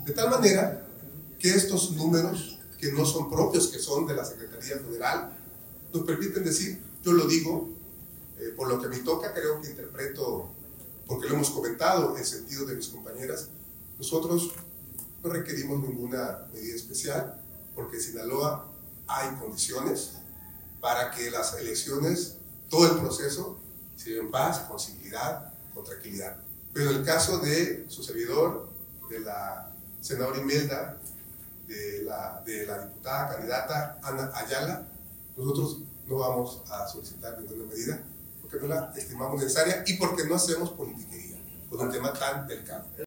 De tal manera que estos números, que no son propios, que son de la Secretaría Federal, nos permiten decir, yo lo digo, por lo que me toca, creo que interpreto, porque lo hemos comentado, el sentido de mis compañeras, nosotros no requerimos ninguna medida especial, porque en Sinaloa hay condiciones para que las elecciones, todo el proceso, se lleve en paz, con civilidad, con tranquilidad. Pero en el caso de su servidor, de la senadora Imelda, de la diputada candidata Ana Ayala, nosotros no vamos a solicitar ninguna medida porque no la estimamos necesaria y porque no hacemos politiquería con un tema tan delicado.